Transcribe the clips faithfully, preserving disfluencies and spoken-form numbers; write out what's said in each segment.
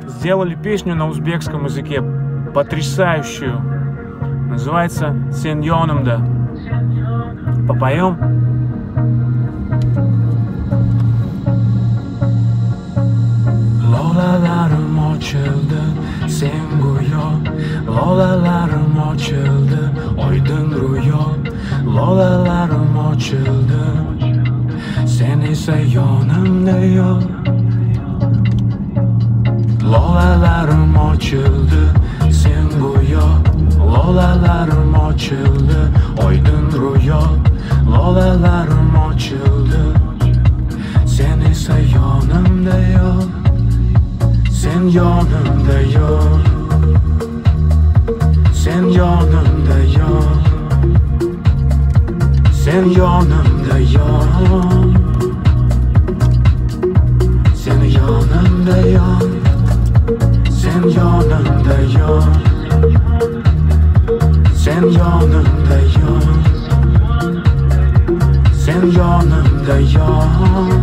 сделали песню на узбекском языке, потрясающую. Называется «Сен Йонымда». Попоем? Lolalarim ochildi, sen go'yo. Lolalarim ochildi, oydin ro'yo. Lolalarim ochildi, sen esa yonimda yo'q. Lolalarim ochildi, sen go'yo. Lolalarim ochildi, oydin ro'yo. Lolalarim ochildi, sen esa yonimda yo'q. Sen yonimda yo'q. Sen yonimda yo'q. Sen yonimda yo'q. Sen yonimda yo'q. Sen yonimda yo'q. Sen yonimda yo'q. Sen yonimda yo'q.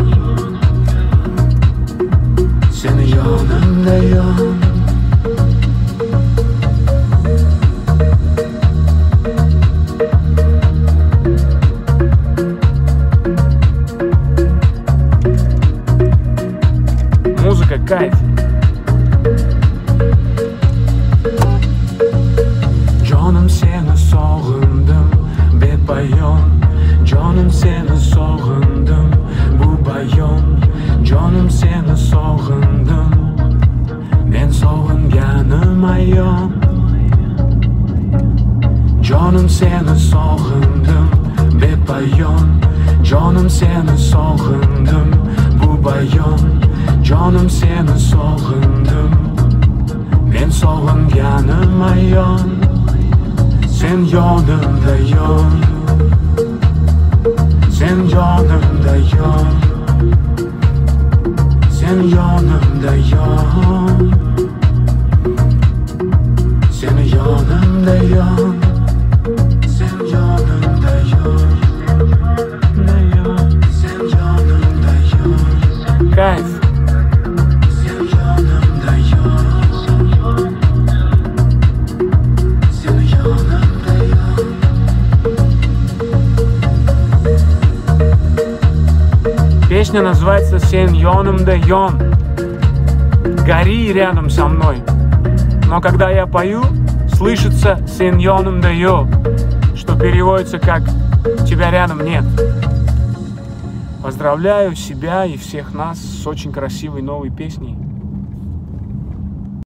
Sen yonimda yo'q. Музыка кайф. Jonim seni sog'indim bepayon. Jonim seni sog'indim bu bayon. Jonim seni sog'indim, men sog'inganim ayon. Jonim seni sog'indim bepayon. Jonim seni sog'indim bu bayon. Jonim seni sog'indim, men sog'inganim ayon. Sen yonimda yo'q. Sen yonimda yo'q. Sen yonimda yo'q. Sen yonimda yo'q. Sen yonimda yo'q. Sen yonimda yo'q. Kayf. Sen yonimda yo'q. Sen yonimda yo'q. Песня называется «Сен йонымда йон». Гори рядом со мной. Но когда я пою, слышится «Сен йонымда йо», что переводится как «тебя рядом нет». Поздравляю себя и всех нас с очень красивой новой песней.